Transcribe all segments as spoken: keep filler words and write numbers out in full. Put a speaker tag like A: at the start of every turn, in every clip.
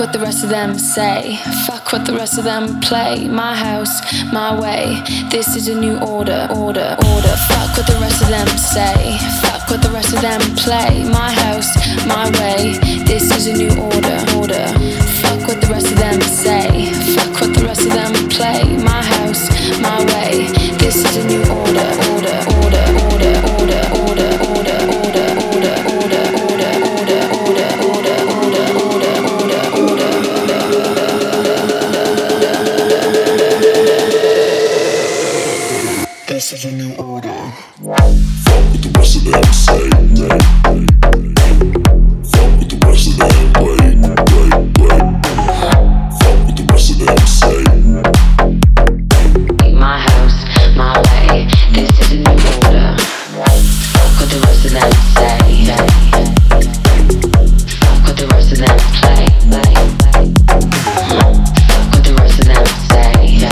A: what the rest of them say. Fuck what the rest of them play. My house, my way. This is a new order, order, order. Fuck what the rest of them say. Fuck what the rest of them play. My house, my way. This is a new order, order. Fuck what the rest of them say. Fuck what the rest of them play. My house, my way. This is a new order, order, order, order, order, order, order, order, order, order, order, order, order, order, order, order, order, order. This is a new order. Fuck what the rest of them say. Fuck what the rest of them play, play, play. Fuck what the rest of them say. My house, my way. This is a new order. Fuck what the rest of them say. Fuck what the rest of them play, play. Fuck what the rest of them say.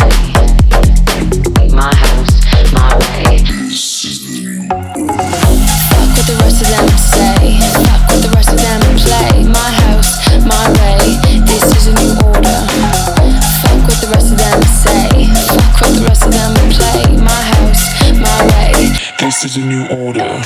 A: My house, my way. This is the new order. Fuck what the rest of them say. Fuck what the rest of them play. My house, my way. This is a new order. Fuck what the rest of them say. Fuck what the rest of them play. My house, my way. This is a new order.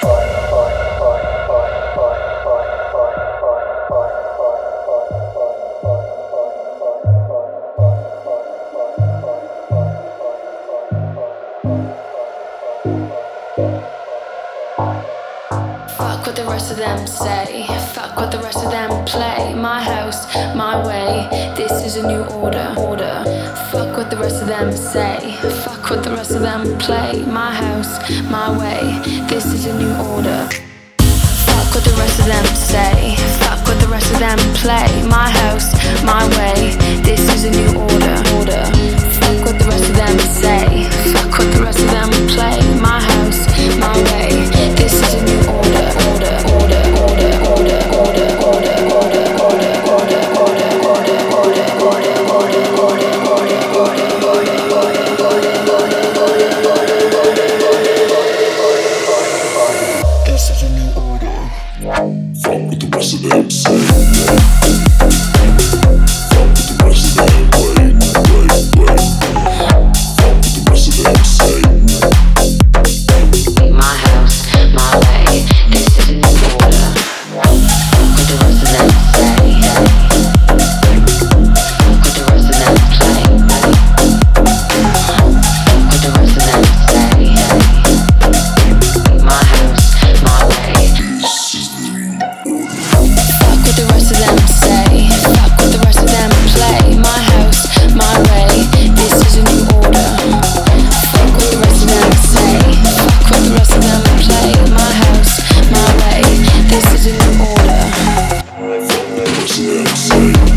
A: Fuck what the rest of them say. Fuck what the rest of them play. My house, my way. This is a new order, order. Fuck what the rest of them say. Fuck what the rest of them play. My house, my way. This is a new order. Fuck what the rest of them say. Fuck what the rest of them play. My house, my way. This is a new order, order. Fuck what the rest of them say. Fuck what the rest of them play. My house, my way. This is a new order, order, order, order, order, order, order, order, order, order, order, order, order, order, order, order, order, order. This is a new order. Fuck what the rest of them say. Fuck what the rest of them play, play, play. Fuck what the rest of them say. My house, my way. This is a new order. Fuck what the rest of them say. Fuck what the rest of them play. Fuck what the rest of them say. My house, my way. This is the new order. Fuck what the rest of them say. Fuck what the rest of them play. My house, my way. This is a new order. Fuck what the rest of them say. Fuck what the rest of them play. My house, my way. This is a new order. Fuck what the rest of them say.